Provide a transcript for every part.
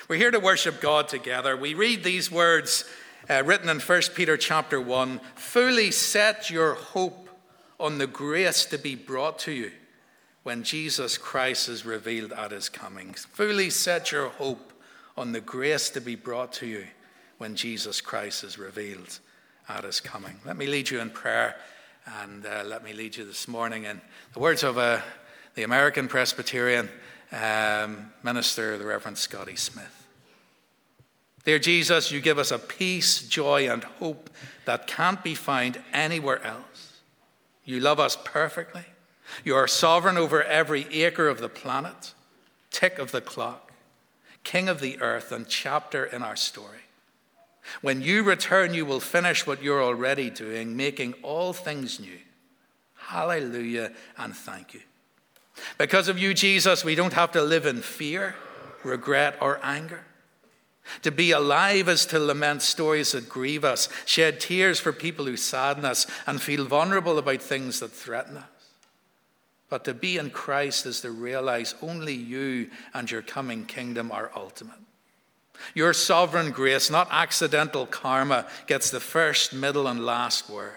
We're here to worship God together. We read these words written in 1 Peter chapter 1. Fully set your hope on the grace to be brought to you when Jesus Christ is revealed at his coming. Fully set your hope on the grace to be brought to you when Jesus Christ is revealed at his coming. Let me lead you in prayer, and let me lead you this morning in the words of the American Presbyterian minister, the Reverend Scotty Smith. Dear Jesus, you give us a peace, joy, and hope that can't be found anywhere else. You love us perfectly. You are sovereign over every acre of the planet, tick of the clock, king of the earth, and chapter in our story. When you return, you will finish what you're already doing, making all things new. Hallelujah and thank you. Because of you, Jesus, we don't have to live in fear, regret, or anger. To be alive is to lament stories that grieve us, shed tears for people who sadden us, and feel vulnerable about things that threaten us. But to be in Christ is to realize only you and your coming kingdom are ultimate. Your sovereign grace, not accidental karma, gets the first, middle, and last word.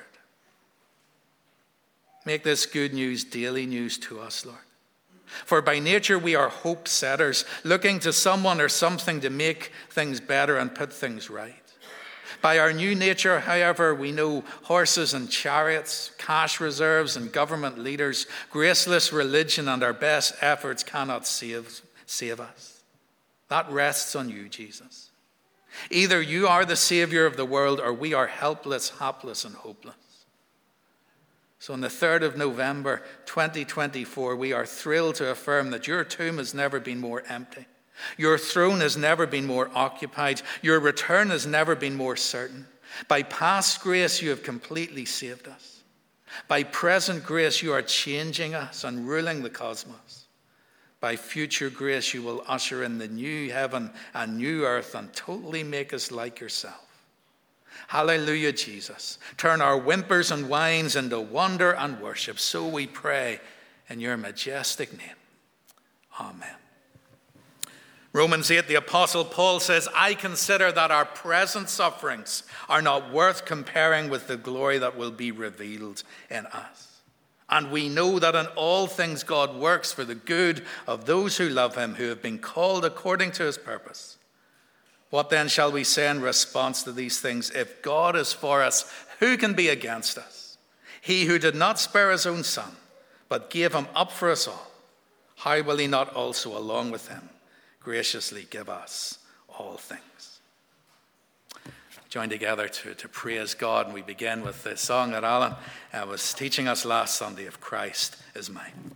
Make this good news daily news to us, Lord. For by nature we are hope setters, looking to someone or something to make things better and put things right. By our new nature, however, we know horses and chariots, cash reserves and government leaders, graceless religion and our best efforts cannot save us. That rests on you, Jesus. Either you are the Savior of the world or we are helpless, hapless, and hopeless. So on the 3rd of November, 2024, we are thrilled to affirm that your tomb has never been more empty. Your throne has never been more occupied. Your return has never been more certain. By past grace, you have completely saved us. By present grace, you are changing us and ruling the cosmos. By future grace, you will usher in the new heaven and new earth and totally make us like yourself. Hallelujah, Jesus. Turn our whimpers and whines into wonder and worship. So we pray in your majestic name. Amen. Romans 8, the Apostle Paul says, I consider that our present sufferings are not worth comparing with the glory that will be revealed in us. And we know that in all things God works for the good of those who love him, who have been called according to his purpose. What then shall we say in response to these things? If God is for us, who can be against us? He who did not spare his own son, but gave him up for us all, how will he not also, along with him, graciously give us all things? Join together to praise God, and we begin with the song that Alan was teaching us last Sunday, If Christ is Mine.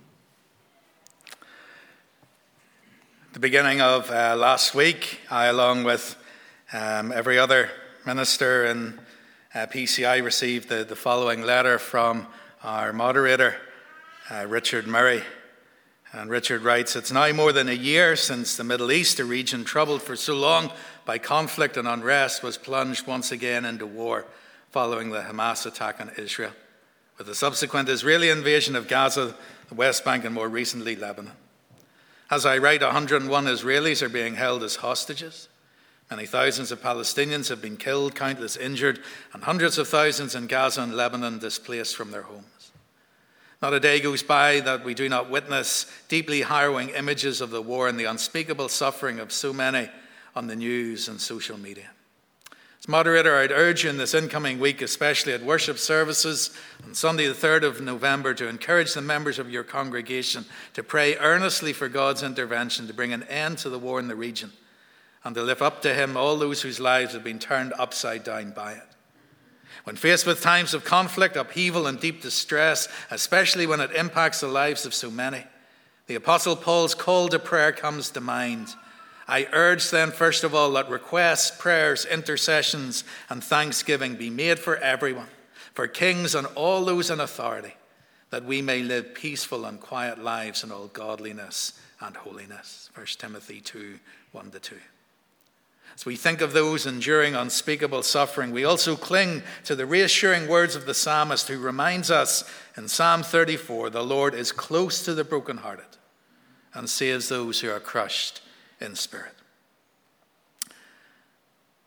The beginning of last week, I, along with every other minister in PCI, received the following letter from our moderator, Richard Murray. And Richard writes, it's now more than a year since the Middle East, a region troubled for so long by conflict and unrest, was plunged once again into war following the Hamas attack on Israel, with the subsequent Israeli invasion of Gaza, the West Bank, and more recently Lebanon. As I write, 101 Israelis are being held as hostages. Many thousands of Palestinians have been killed, countless injured, and hundreds of thousands in Gaza and Lebanon displaced from their homes. Not a day goes by that we do not witness deeply harrowing images of the war and the unspeakable suffering of so many on the news and social media. As moderator, I'd urge you in this incoming week, especially at worship services on Sunday the 3rd of November, to encourage the members of your congregation to pray earnestly for God's intervention to bring an end to the war in the region and to lift up to him all those whose lives have been turned upside down by it. When faced with times of conflict, upheaval, and deep distress, especially when it impacts the lives of so many, the Apostle Paul's call to prayer comes to mind. I urge then, first of all, that requests, prayers, intercessions, and thanksgiving be made for everyone, for kings and all those in authority, that we may live peaceful and quiet lives in all godliness and holiness. 1 Timothy 2, 1-2. As we think of those enduring unspeakable suffering, we also cling to the reassuring words of the psalmist, who reminds us in Psalm 34, the Lord is close to the brokenhearted and saves those who are crushed in spirit.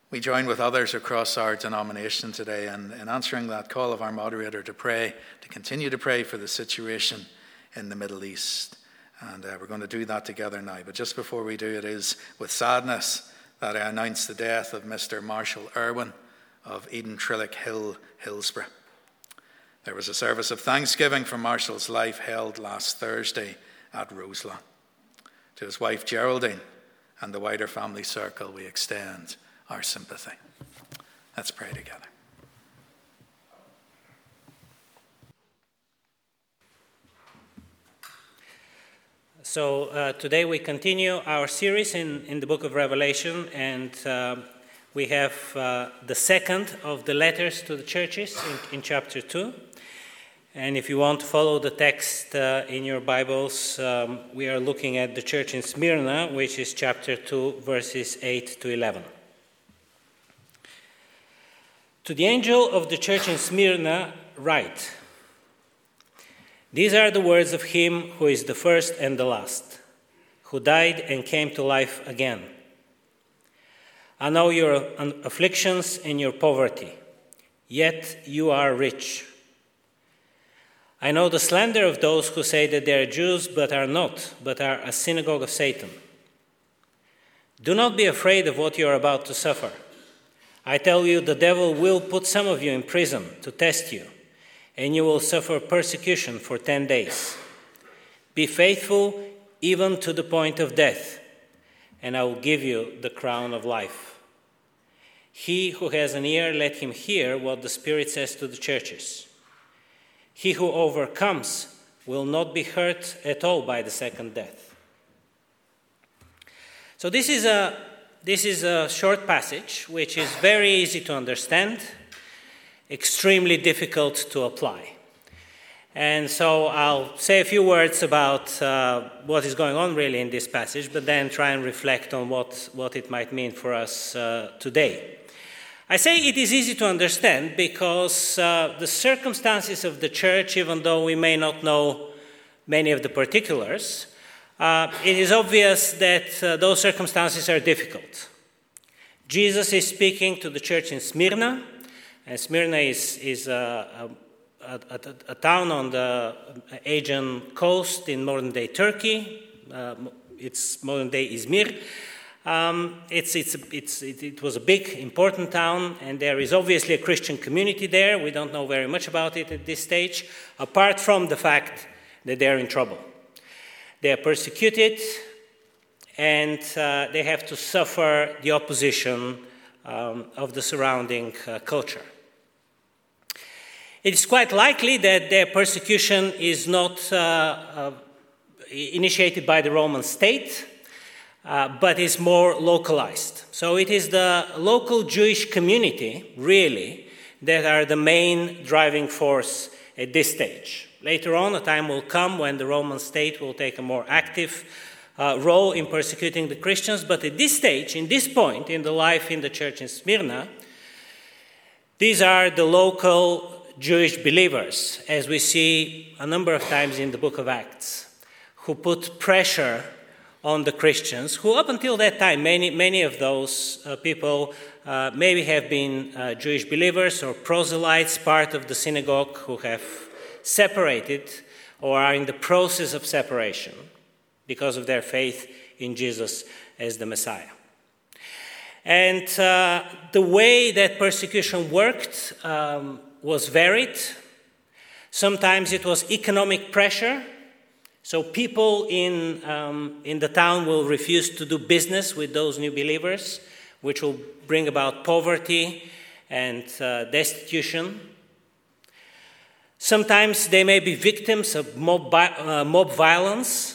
We join with others across our denomination today in answering that call of our moderator to pray, to continue to pray for the situation in the Middle East. And we're going to do that together now. But just before we do, it is with sadness that I announce the death of Mr. Marshall Irwin of Eden Trillick Hill, Hillsborough. There was a service of thanksgiving for Marshall's life held last Thursday at Roselawn. To his wife Geraldine and the wider family circle, we extend our sympathy. Let's pray together. So today we continue our series in the book of Revelation, and we have the second of the letters to the churches in chapter 2. And if you want to follow the text in your Bibles, we are looking at the church in Smyrna, which is chapter 2, verses 8 to 11. To the angel of the church in Smyrna, write, "These are the words of him who is the first and the last, who died and came to life again. I know your afflictions and your poverty, yet you are rich. I know the slander of those who say that they are Jews but are not, but are a synagogue of Satan. Do not be afraid of what you are about to suffer. I tell you, the devil will put some of you in prison to test you, and you will suffer persecution for 10 days. Be faithful even to the point of death, and I will give you the crown of life. He who has an ear, let him hear what the Spirit says to the churches. He who overcomes will not be hurt at all by the second death." So this is a short passage which is very easy to understand, extremely difficult to apply. And so I'll say a few words about what is going on really in this passage, but then try and reflect on what it might mean for us today. I say it is easy to understand because the circumstances of the church, even though we may not know many of the particulars, it is obvious that those circumstances are difficult. Jesus is speaking to the church in Smyrna, and Smyrna is a town on the Aegean coast in modern-day Turkey. It's modern-day Izmir. It was a big, important town, and there is obviously a Christian community there. We don't know very much about it at this stage, apart from the fact that they are in trouble. They are persecuted, and they have to suffer the opposition of the surrounding culture. It is quite likely that their persecution is not initiated by the Roman state, but is more localized. So it is the local Jewish community, really, that are the main driving force at this stage. Later on, a time will come when the Roman state will take a more active role in persecuting the Christians, but at this stage, in this point in the life in the church in Smyrna, these are the local Jewish believers, as we see a number of times in the book of Acts, who put pressure on the Christians, who up until that time, many of those people maybe have been Jewish believers or proselytes, part of the synagogue, who have separated or are in the process of separation because of their faith in Jesus as the Messiah. And the way that persecution worked was varied. Sometimes it was economic pressure. So people in the town will refuse to do business with those new believers, which will bring about poverty and destitution. Sometimes they may be victims of mob violence,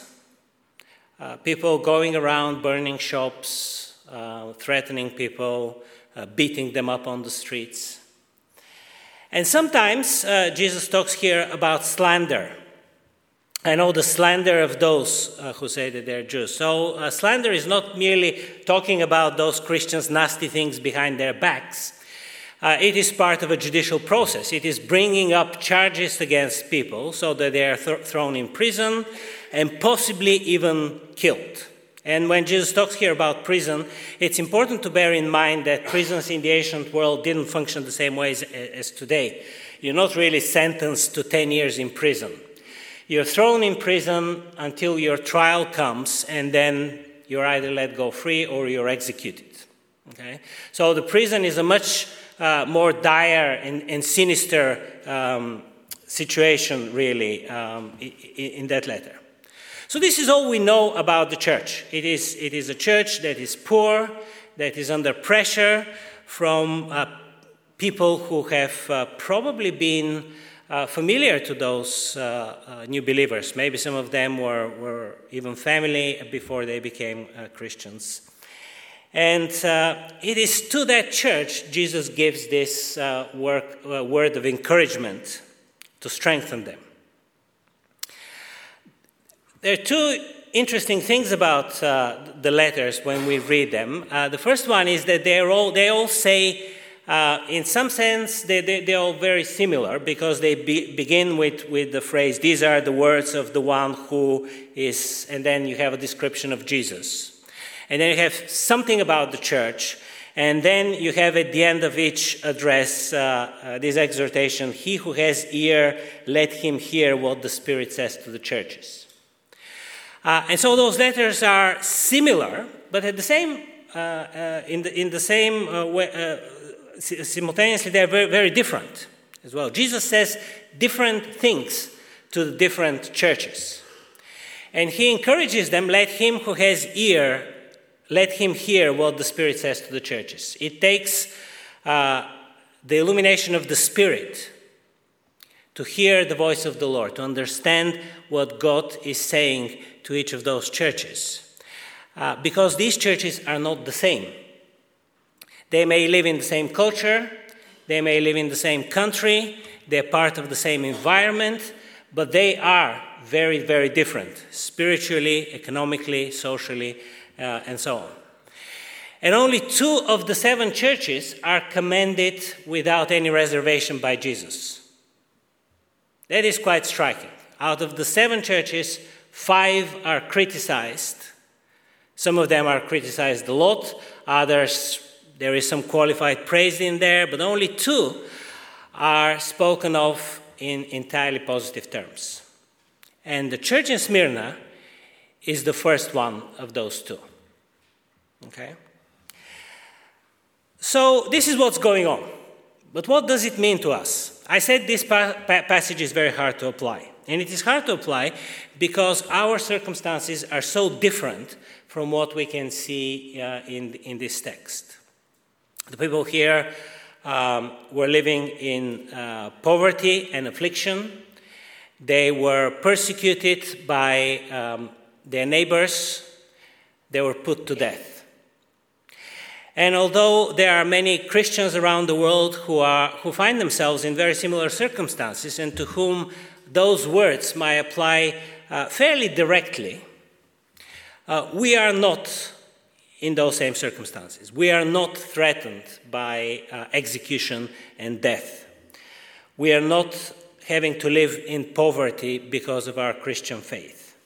people going around burning shops, threatening people, beating them up on the streets. And sometimes Jesus talks here about slander. I know the slander of those who say that they're Jews. So slander is not merely talking about those Christians' nasty things behind their backs. It is part of a judicial process. It is bringing up charges against people so that they are thrown in prison and possibly even killed. And when Jesus talks here about prison, it's important to bear in mind that prisons in the ancient world didn't function the same way as today. You're not really sentenced to 10 years in prison. You're thrown in prison until your trial comes, and then you're either let go free or you're executed. Okay? So the prison is a much more dire and sinister situation, really, in that letter. So this is all we know about the church. It is a church that is poor, that is under pressure from people who have probably been familiar to those new believers. Maybe some of them were even family before they became Christians. And it is to that church Jesus gives this word of encouragement to strengthen them. There are two interesting things about the letters when we read them. The first one is that they all say, in some sense, they're all very similar because they begin with the phrase, "These are the words of the one who is," and then you have a description of Jesus. And then you have something about the church, and then you have at the end of each address this exhortation, "He who has ear, let him hear what the Spirit says to the churches." And so those letters are similar, but at the same, in the same way, simultaneously they're very, very different as well. Jesus says different things to the different churches. And he encourages them, "Let him who has ear, let him hear what the Spirit says to the churches." It takes the illumination of the Spirit to hear the voice of the Lord, to understand what God is saying to each of those churches. Because these churches are not the same. They may live in the same culture, they may live in the same country, they're part of the same environment, but they are very, very different, spiritually, economically, socially, and so on. And only 2 of the 7 churches are commended without any reservation by Jesus. That is quite striking. Out of the 7 churches, 5 are criticized. Some of them are criticized a lot. Others, there is some qualified praise in there, but only 2 are spoken of in entirely positive terms. And the church in Smyrna is the first one of those 2. Okay? So this is what's going on. But what does it mean to us? I said this passage is very hard to apply. And it is hard to apply because our circumstances are so different from what we can see in this text. The people here were living in poverty and affliction. They were persecuted by their neighbors. They were put to death. And although there are many Christians around the world who find themselves in very similar circumstances and to whom those words might apply fairly directly, we are not in those same circumstances. We are not threatened by execution and death. We are not having to live in poverty because of our Christian faith.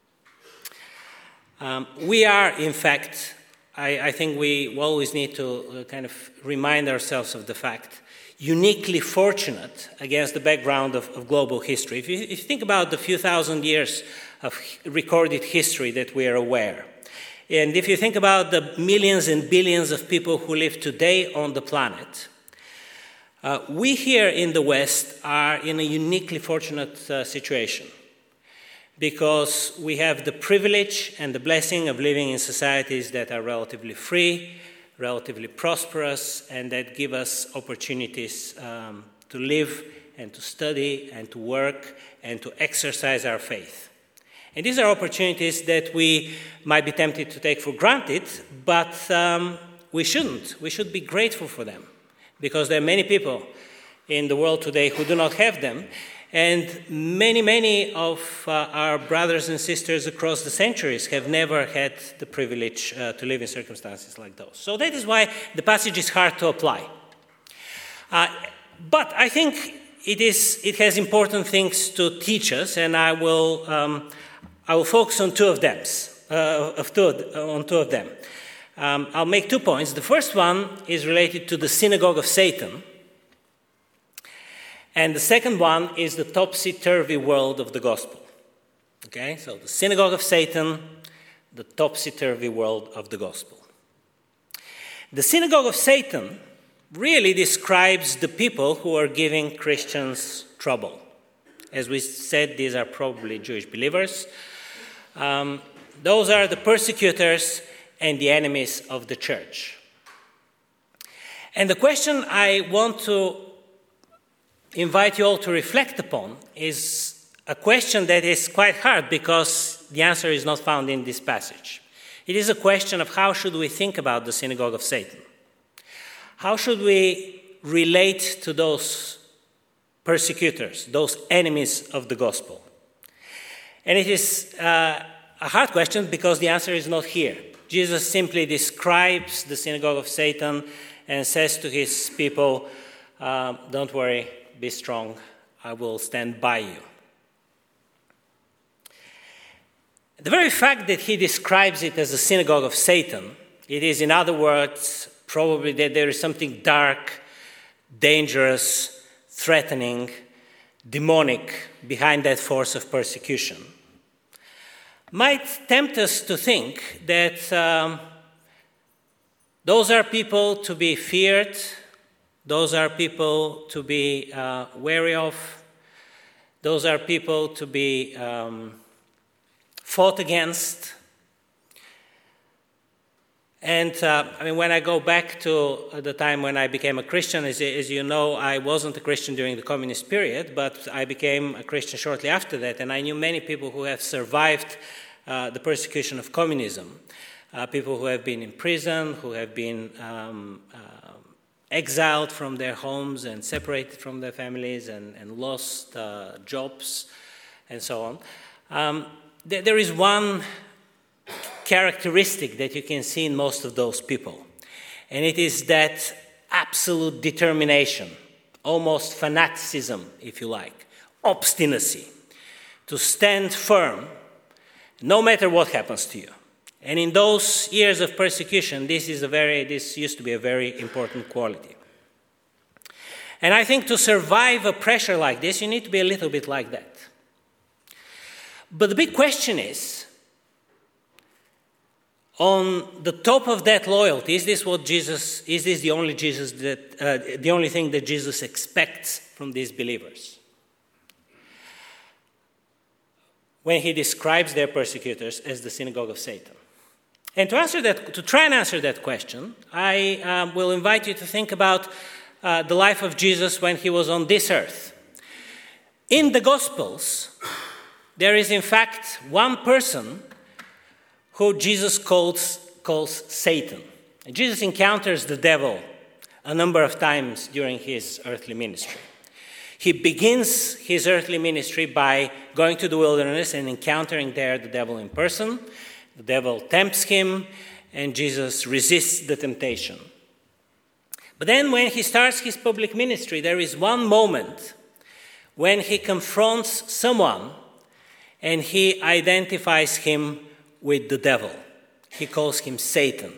We are, in fact, I think we always need to kind of remind ourselves of the fact, uniquely fortunate against the background of global history. If you think about the few thousand years of recorded history that we are aware, and if you think about the millions and billions of people who live today on the planet, we here in the West are in a uniquely fortunate situation because we have the privilege and the blessing of living in societies that are relatively free, relatively prosperous, and that give us opportunities to live and to study and to work and to exercise our faith. And these are opportunities that we might be tempted to take for granted, but we shouldn't. We should be grateful for them because there are many people in the world today who do not have them. And many of our brothers and sisters across the centuries have never had the privilege to live in circumstances like those. So that is why the passage is hard to apply. But I think it has important things to teach us, and I will focus on 2 of them. on two of them. I'll make 2 points. The first one is related to the synagogue of Satan. And the second one is the topsy-turvy world of the gospel. Okay, so the synagogue of Satan, the topsy-turvy world of the gospel. The synagogue of Satan really describes the people who are giving Christians trouble. As we said, these are probably Jewish believers. Those are the persecutors and the enemies of the church. And the question I want to invite you all to reflect upon is a question that is quite hard because the answer is not found in this passage. It is a question of how should we think about the synagogue of Satan? How should we relate to those persecutors, those enemies of the gospel? And it is a hard question because the answer is not here. Jesus simply describes the synagogue of Satan and says to his people, don't worry, be strong, I will stand by you. The very fact that he describes it as a synagogue of Satan, it is, in other words, probably that there is something dark, dangerous, threatening, demonic behind that force of persecution, might tempt us to think that those are people to be feared, those are people to be wary of, those are people to be fought against. And when I go back to the time when I became a Christian, as you know, I wasn't a Christian during the communist period, but I became a Christian shortly after that, and I knew many people who have survived the persecution of communism, people who have been in prison, who have been exiled from their homes and separated from their families and lost jobs and so on. There is one characteristic that you can see in most of those people, and it is that absolute determination, almost fanaticism, if you like, obstinacy, to stand firm no matter what happens to you. And in those years of persecution, this used to be a very important quality. And I think to survive a pressure like this, you need to be a little bit like that. But the big question is, on the top of that loyalty, is this the only thing that Jesus expects from these believers? When he describes their persecutors as the synagogue of Satan. And to try and answer that question, I will invite you to think about the life of Jesus when he was on this earth. In the Gospels, there is in fact one person who Jesus calls Satan. And Jesus encounters the devil a number of times during his earthly ministry. He begins his earthly ministry by going to the wilderness and encountering there the devil in person. The devil tempts him, and Jesus resists the temptation. But then when he starts his public ministry, there is one moment when he confronts someone and he identifies him with the devil. He calls him Satan.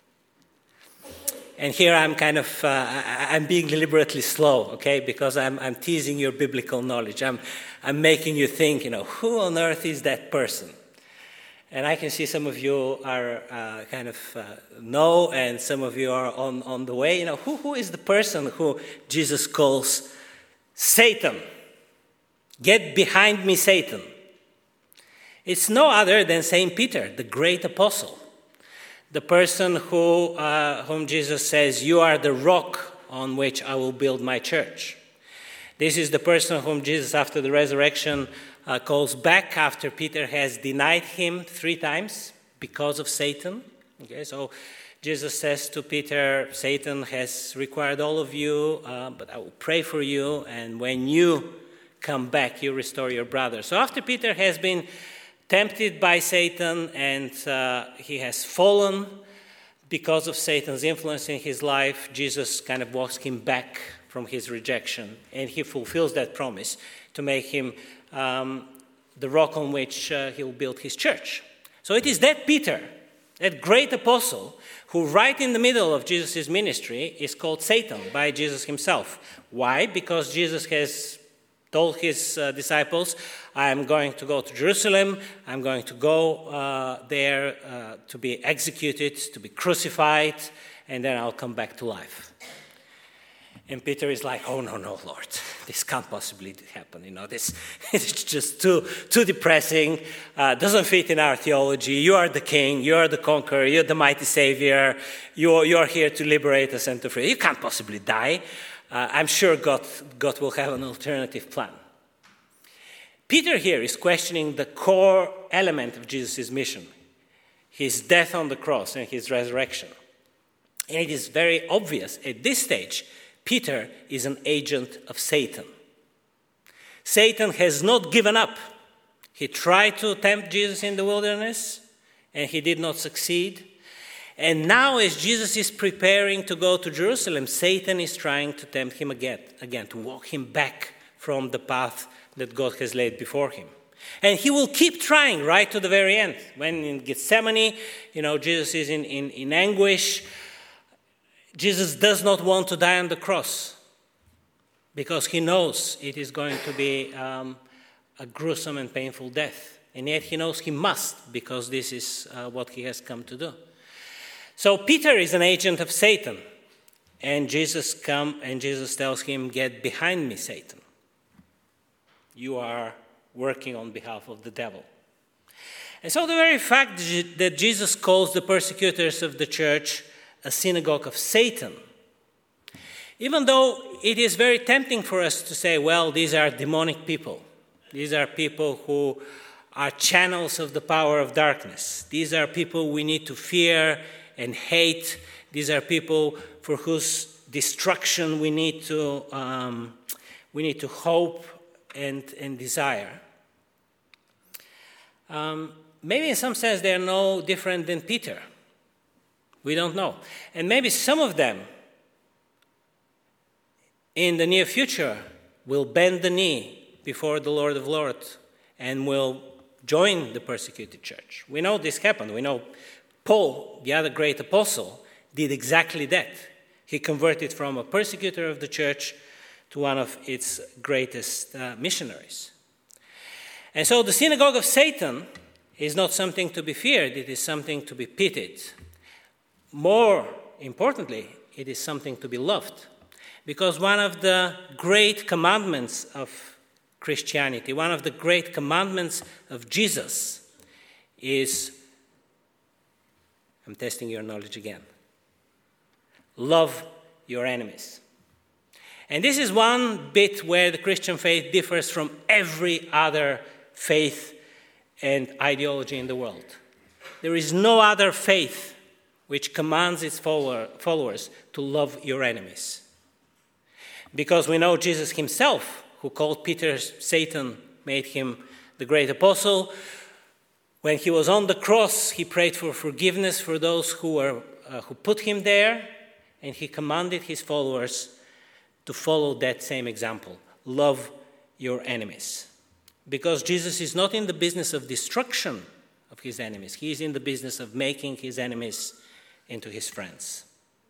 And here I'm I'm being deliberately slow, okay, because I'm teasing your biblical knowledge. I'm making you think, who on earth is that person? And I can see some of you are know, and some of you are on the way. Who is the person who Jesus calls Satan? Get behind me, Satan. It's no other than St. Peter, the great apostle. The person whom Jesus says, you are the rock on which I will build my church. This is the person whom Jesus, after the resurrection, calls back after Peter has denied him 3 times because of Satan. Okay, so Jesus says to Peter, Satan has required all of you, but I will pray for you, and when you come back, you restore your brother. So after Peter has been tempted by Satan, and he has fallen because of Satan's influence in his life, Jesus kind of walks him back from his rejection, and he fulfills that promise to make him the rock on which he'll build his church. So it is that Peter, that great apostle, who right in the middle of Jesus' ministry is called Satan by Jesus himself. Why? Because Jesus has told his disciples, I'm going to go to Jerusalem, I'm going to go there to be executed, to be crucified, and then I'll come back to life. And Peter is like, oh, no, Lord, this can't possibly happen. This is just too depressing, doesn't fit in our theology. You are the king, you are the conqueror, you're the mighty savior, you're here to liberate us and to free. You can't possibly die. I'm sure God will have an alternative plan. Peter here is questioning the core element of Jesus' mission, his death on the cross and his resurrection. And it is very obvious at this stage, Peter is an agent of Satan. Satan has not given up. He tried to tempt Jesus in the wilderness, and he did not succeed. And now, as Jesus is preparing to go to Jerusalem, Satan is trying to tempt him again, to walk him back from the path that God has laid before him. And he will keep trying right to the very end. When in Gethsemane, Jesus is in anguish. Jesus does not want to die on the cross because he knows it is going to be a gruesome and painful death. And yet he knows he must, because this is what he has come to do. So Peter is an agent of Satan. And Jesus tells him, get behind me, Satan. You are working on behalf of the devil. And so the very fact that Jesus calls the persecutors of the church a synagogue of Satan, even though it is very tempting for us to say, well, these are demonic people. These are people who are channels of the power of darkness. These are people we need to fear and hate. These are people for whose destruction we need to hope and desire. Maybe in some sense they are no different than Peter. We don't know. And maybe some of them in the near future will bend the knee before the Lord of Lords and will join the persecuted church. We know this happened. We know Paul, the other great apostle, did exactly that. He converted from a persecutor of the church to one of its greatest missionaries. And so the synagogue of Satan is not something to be feared. It is something to be pitied. More importantly, it is something to be loved. Because one of the great commandments of Christianity, one of the great commandments of Jesus is, I'm testing your knowledge again, love your enemies. And this is one bit where the Christian faith differs from every other faith and ideology in the world. There is no other faith which commands its followers to love your enemies. Because we know Jesus himself, who called Peter Satan, made him the great apostle. When he was on the cross, he prayed for forgiveness for those who put him there, and he commanded his followers to follow that same example. Love your enemies. Because Jesus is not in the business of destruction of his enemies. He is in the business of making his enemies into his friends.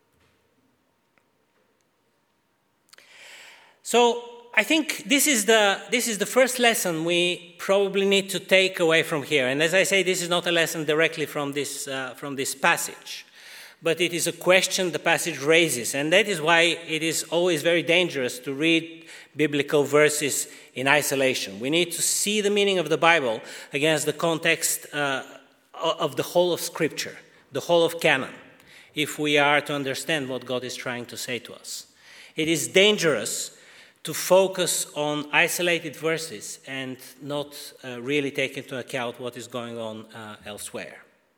So I think this is the first lesson we probably need to take away from here. And as I say, this is not a lesson directly from this passage, but it is a question the passage raises. And that is why it is always very dangerous to read biblical verses in isolation. We need to see the meaning of the Bible against the context of the whole of Scripture, the whole of canon, if we are to understand what God is trying to say to us. It is dangerous to focus on isolated verses and not really take into account what is going on elsewhere.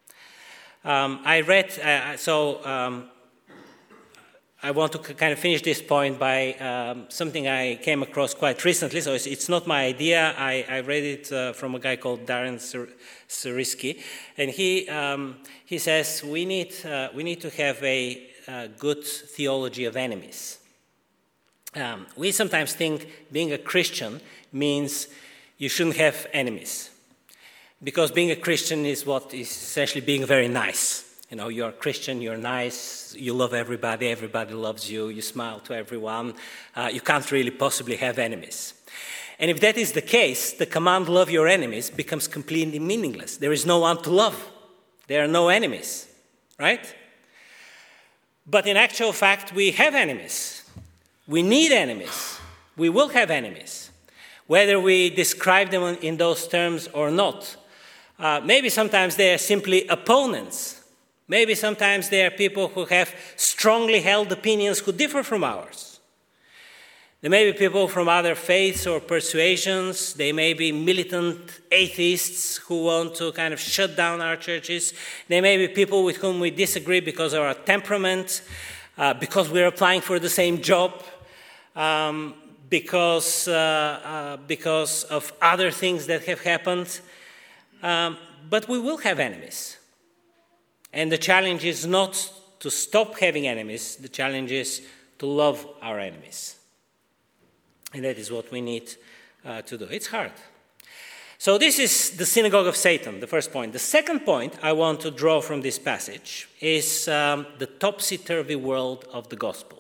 I want to kind of finish this point by something I came across quite recently. So it's not my idea. I read it from a guy called Darren Sarisky, and he says we need to have a good theology of enemies. We sometimes think being a Christian means you shouldn't have enemies. because being a Christian is what is essentially being very nice. You know, you're a Christian, you're nice, you love everybody, everybody loves you, you smile to everyone. You can't really possibly have enemies. And if that is the case, the command love your enemies becomes completely meaningless. There is no one to love. There are no enemies, right? But in actual fact, we have enemies. We need enemies. We will have enemies, whether we describe them in those terms or not. Maybe sometimes they are simply opponents. Maybe sometimes they are people who have strongly held opinions who differ from ours. There may be people from other faiths or persuasions. They may be militant atheists who want to kind of shut down our churches. They may be people with whom we disagree because of our temperament, because we're applying for the same job, because of other things that have happened. But we will have enemies. And the challenge is not to stop having enemies. The challenge is to love our enemies. And that is what we need to do. It's hard. So this is the synagogue of Satan, the first point. The second point I want to draw from this passage is the topsy-turvy world of the gospel.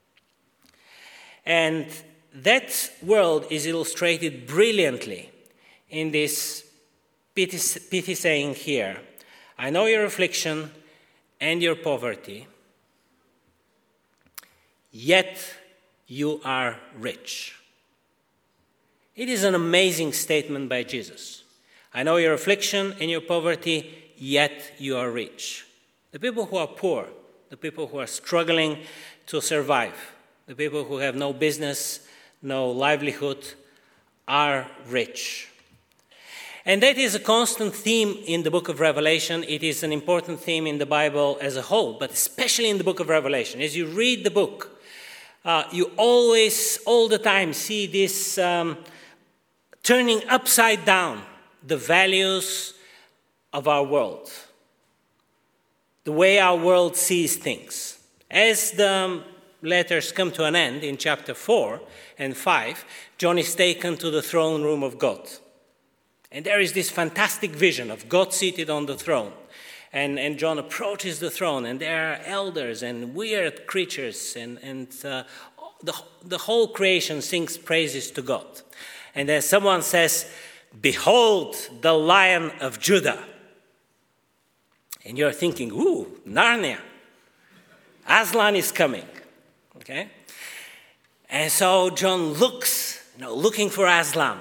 And that world is illustrated brilliantly in this pithy saying here. I know your affliction and your poverty, yet you are rich. It is an amazing statement by Jesus. I know your affliction and your poverty, yet you are rich. The people who are poor, the people who are struggling to survive, the people who have no business, no livelihood, are rich. And that is a constant theme in the book of Revelation. It is an important theme in the Bible as a whole, but especially in the book of Revelation. As you read the book, you always, all the time, see this turning upside down the values of our world, the way our world sees things. As the letters come to an end in chapter 4 and 5, John is taken to the throne room of God. And there is this fantastic vision of God seated on the throne. And John approaches the throne, and there are elders and weird creatures, and the whole creation sings praises to God. And then someone says, "Behold, the Lion of Judah." And you're thinking, ooh, Narnia. Aslan is coming. Okay? And so John looks, looking for Aslan.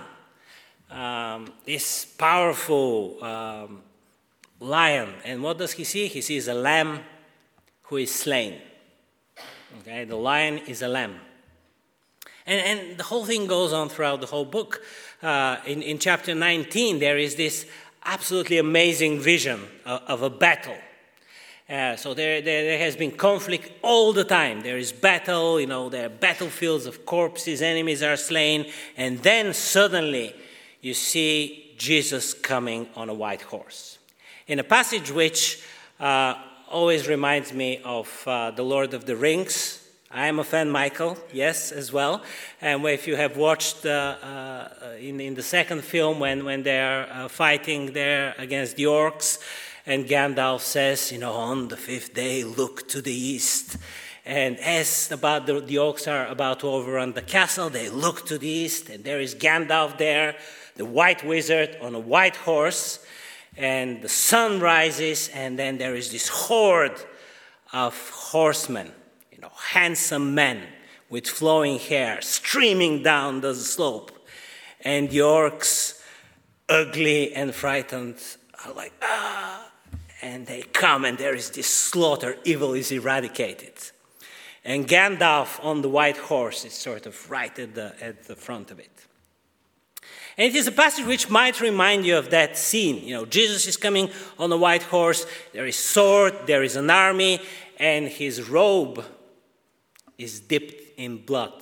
This powerful lion. And what does he see? He sees a lamb who is slain. Okay, the lion is a lamb. And the whole thing goes on throughout the whole book. In chapter 19, there is this absolutely amazing vision of a battle. So there has been conflict all the time. There is battle, there are battlefields of corpses, enemies are slain, and then suddenly you see Jesus coming on a white horse. In a passage which always reminds me of The Lord of the Rings. I am a fan, Michael, yes, as well. And if you have watched in the second film when they are fighting there against the orcs, and Gandalf says, on the fifth day, look to the east. And as the orcs are about to overrun the castle, they look to the east, and there is Gandalf there, the white wizard on a white horse, and the sun rises, and then there is this horde of horsemen, handsome men with flowing hair streaming down the slope. And the orcs, ugly and frightened, are like, and they come, and there is this slaughter. Evil is eradicated. And Gandalf on the white horse is sort of right at the front of it. And it is a passage which might remind you of that scene. Jesus is coming on a white horse. There is sword, there is an army, and his robe is dipped in blood.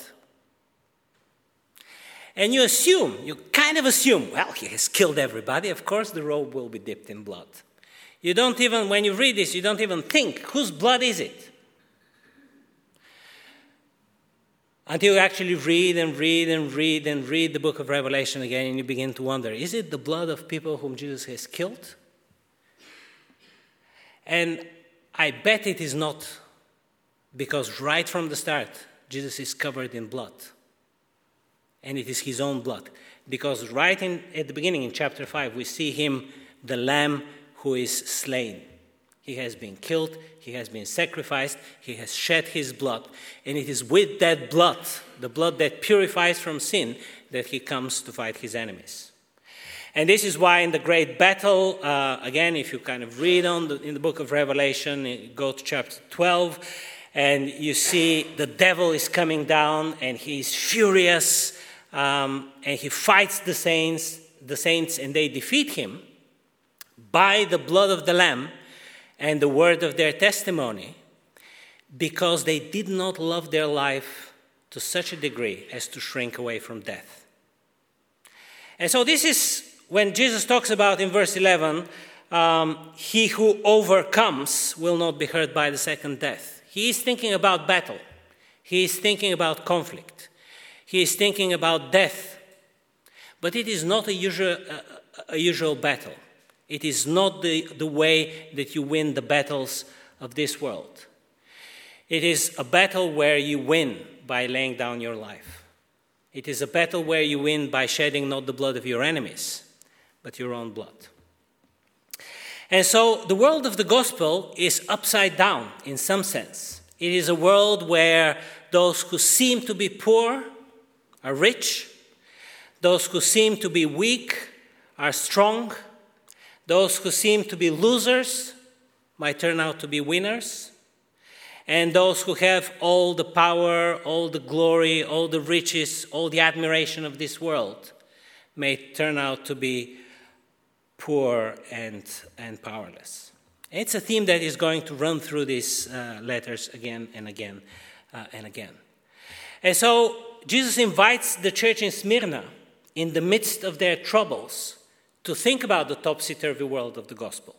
And you kind of assume, well, he has killed everybody. Of course, the robe will be dipped in blood. When you read this, you don't even think, whose blood is it? Until you actually read and read and read and read the book of Revelation again, and you begin to wonder, is it the blood of people whom Jesus has killed? And I bet it is not, because right from the start, Jesus is covered in blood. And it is his own blood. Because right at the beginning, in chapter 5, we see him, the lamb who is slain. He has been killed, he has been sacrificed, he has shed his blood. And it is with that blood, the blood that purifies from sin, that he comes to fight his enemies. And this is why in the great battle, again, if you kind of read in the book of Revelation, you go to chapter 12, and you see the devil is coming down, and he's furious, and he fights the saints, and they defeat him by the blood of the Lamb and the word of their testimony, because they did not love their life to such a degree as to shrink away from death. And so this is when Jesus talks about in verse 11, he who overcomes will not be hurt by the second death. He is thinking about battle. He is thinking about conflict. He is thinking about death. But it is not a usual battle. It is not the way that you win the battles of this world. It is a battle where you win by laying down your life. It is a battle where you win by shedding not the blood of your enemies, but your own blood. And so the world of the gospel is upside down in some sense. It is a world where those who seem to be poor are rich, those who seem to be weak are strong, those who seem to be losers might turn out to be winners, and those who have all the power, all the glory, all the riches, all the admiration of this world may turn out to be poor and powerless. It's a theme that is going to run through these letters again and again and again. And so Jesus invites the church in Smyrna, in the midst of their troubles, to think about the topsy-turvy world of the gospel.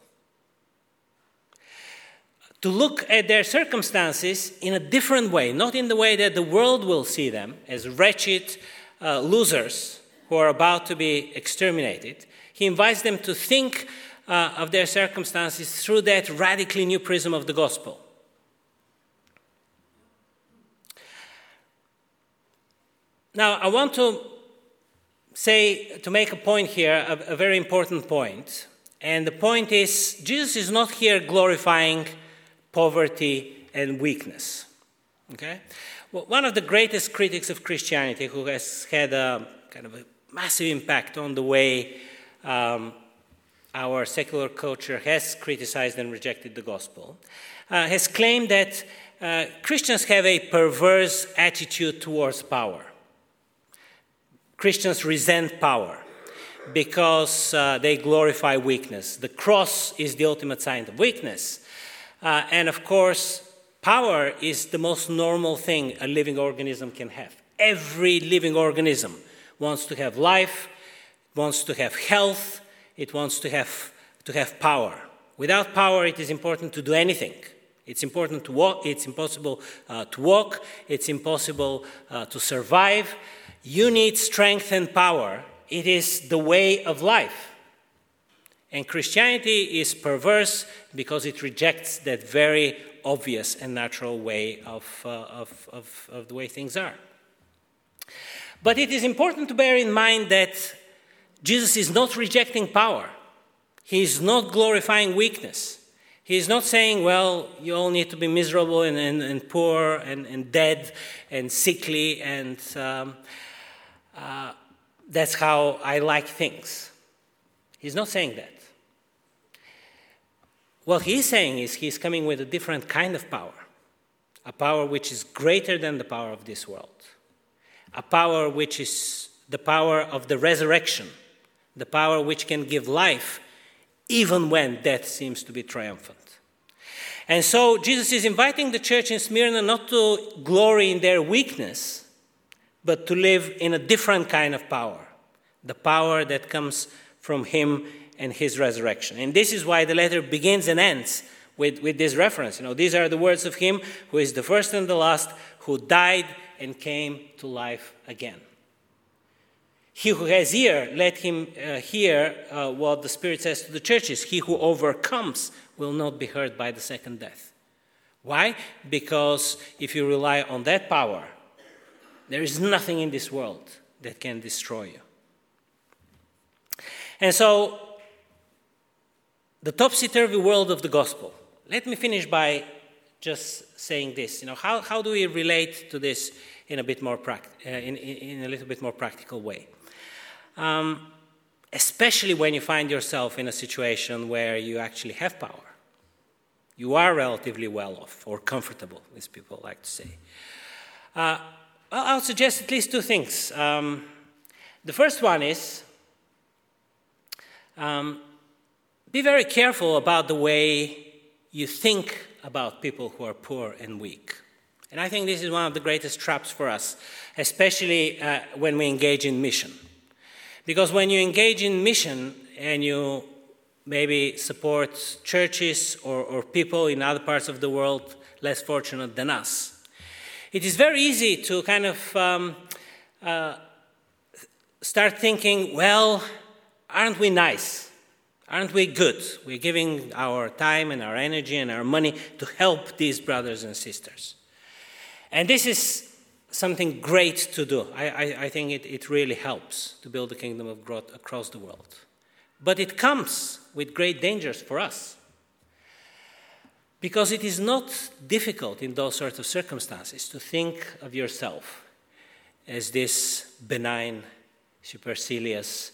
To look at their circumstances in a different way, not in the way that the world will see them as wretched losers who are about to be exterminated. He invites them to think of their circumstances through that radically new prism of the gospel. Now, I want to make a point here, a very important point. And the point is, Jesus is not here glorifying poverty and weakness. Okay? Well, one of the greatest critics of Christianity, who has had a kind of a massive impact on the way our secular culture has criticized and rejected the gospel, has claimed that Christians have a perverse attitude towards power. Christians resent power because they glorify weakness. The cross is the ultimate sign of weakness. And of course, power is the most normal thing a living organism can have. Every living organism wants to have life, wants to have health, it wants to have power. Without power, it is important to do anything. It's important to walk, it's impossible to walk, it's impossible to survive. You need strength and power. It is the way of life. And Christianity is perverse because it rejects that very obvious and natural way of the way things are. But it is important to bear in mind that Jesus is not rejecting power. He is not glorifying weakness. He is not saying, well, you all need to be miserable and poor and dead and sickly and that's how I like things. He's not saying that. What he's saying is he's coming with a different kind of power, a power which is greater than the power of this world, a power which is the power of the resurrection, the power which can give life even when death seems to be triumphant. And so Jesus is inviting the church in Smyrna not to glory in their weakness, but to live in a different kind of power, the power that comes from him and his resurrection. And this is why the letter begins and ends with this reference. These are the words of him who is the first and the last, who died and came to life again. He who has ear, let him hear what the Spirit says to the churches. He who overcomes will not be hurt by the second death. Why? Because if you rely on that power, there is nothing in this world that can destroy you. And so, the topsy-turvy world of the gospel. Let me finish by just saying this. How do we relate to this in a bit more in a little bit more practical way? Especially when you find yourself in a situation where you actually have power. You are relatively well off or comfortable, as people like to say. I'll suggest at least two things. The first one is be very careful about the way you think about people who are poor and weak. And I think this is one of the greatest traps for us, especially when we engage in mission. Because when you engage in mission and you maybe support churches or people in other parts of the world less fortunate than us, it is very easy to kind of start thinking, well, aren't we nice? Aren't we good? We're giving our time and our energy and our money to help these brothers and sisters. And this is something great to do. I think it really helps to build the kingdom of God across the world. But it comes with great dangers for us. Because it is not difficult in those sorts of circumstances to think of yourself as this benign, supercilious,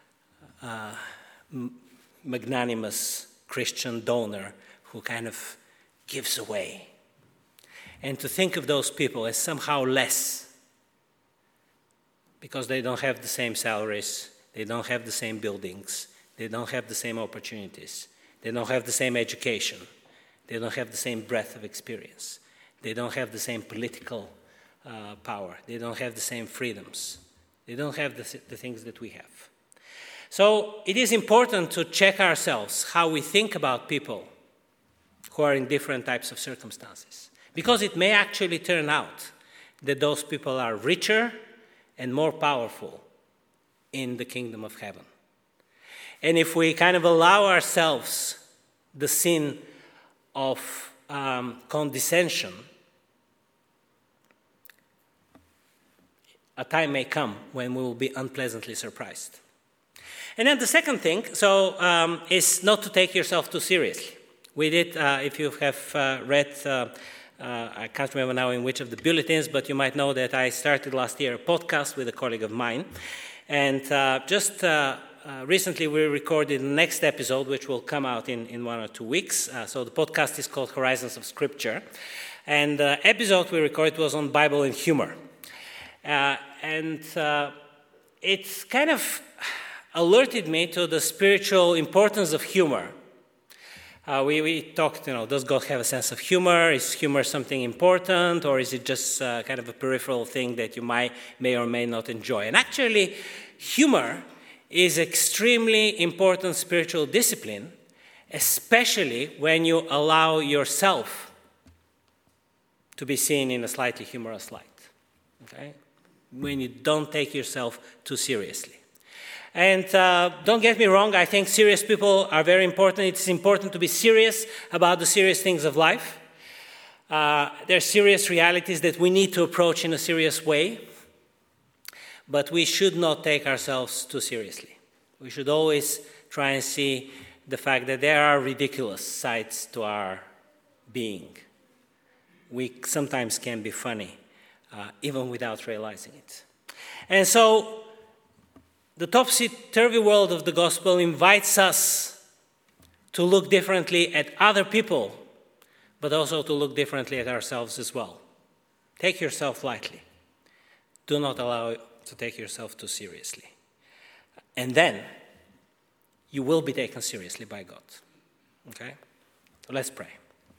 magnanimous Christian donor who kind of gives away. And to think of those people as somehow less because they don't have the same salaries, they don't have the same buildings, they don't have the same opportunities, they don't have the same education, they don't have the same breadth of experience, they don't have the same political power, they don't have the same freedoms, they don't have the things that we have. So it is important to check ourselves how we think about people who are in different types of circumstances. Because it may actually turn out that those people are richer and more powerful in the kingdom of heaven. And if we kind of allow ourselves the sin of condescension, a time may come when we will be unpleasantly surprised. And then the second thing, is not to take yourself too seriously. We did, if you have read, I can't remember now in which of the bulletins, but you might know that I started last year a podcast with a colleague of mine. And recently we recorded the next episode, which will come out in 1 or 2 weeks. So the podcast is called Horizons of Scripture. And the episode we recorded was on Bible and humor. It's kind of alerted me to the spiritual importance of humor. We talked, does God have a sense of humor? Is humor something important? Or is it just kind of a peripheral thing that you may or may not enjoy? And actually, humor is extremely important spiritual discipline, especially when you allow yourself to be seen in a slightly humorous light. Okay? When you don't take yourself too seriously. And don't get me wrong, I think serious people are very important. It's important to be serious about the serious things of life. There are serious realities that we need to approach in a serious way. But we should not take ourselves too seriously. We should always try and see the fact that there are ridiculous sides to our being. We sometimes can be funny, even without realizing it. And so, the topsy-turvy world of the gospel invites us to look differently at other people, but also to look differently at ourselves as well. Take yourself lightly. Do not allow to take yourself too seriously. And then you will be taken seriously by God. Okay? So let's pray.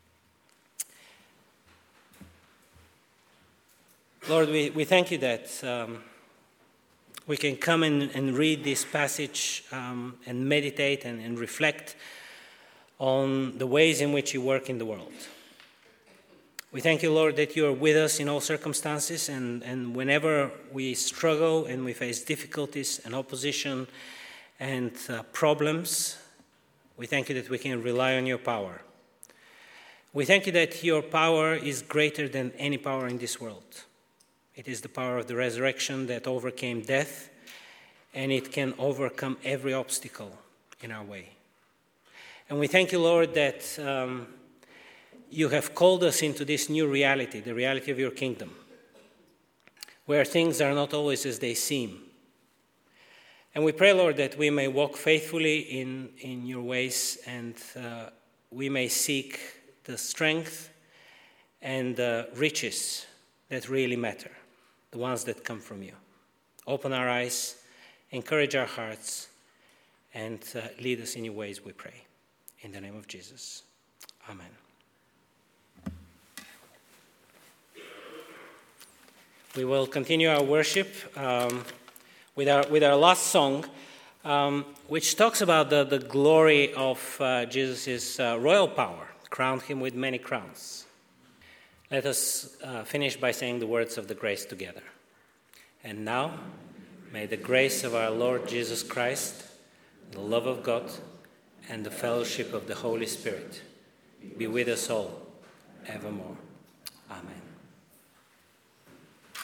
Lord, we thank you that we can come and read this passage and meditate and reflect on the ways in which you work in the world. We thank you, Lord, that you are with us in all circumstances, and whenever we struggle and we face difficulties and opposition and problems, we thank you that we can rely on your power. We thank you that your power is greater than any power in this world. It is the power of the resurrection that overcame death, and it can overcome every obstacle in our way. And we thank you, Lord, that you have called us into this new reality, the reality of your kingdom, where things are not always as they seem. And we pray, Lord, that we may walk faithfully in your ways, and we may seek the strength and the riches that really matter, the ones that come from you. Open our eyes, encourage our hearts, and lead us in your ways, we pray. In the name of Jesus. Amen. We will continue our worship with our last song, which talks about the glory of Jesus' royal power, crowned him with many crowns. Let us finish by saying the words of the grace together. And now, may the grace of our Lord Jesus Christ, the love of God, and the fellowship of the Holy Spirit be with us all evermore. Amen.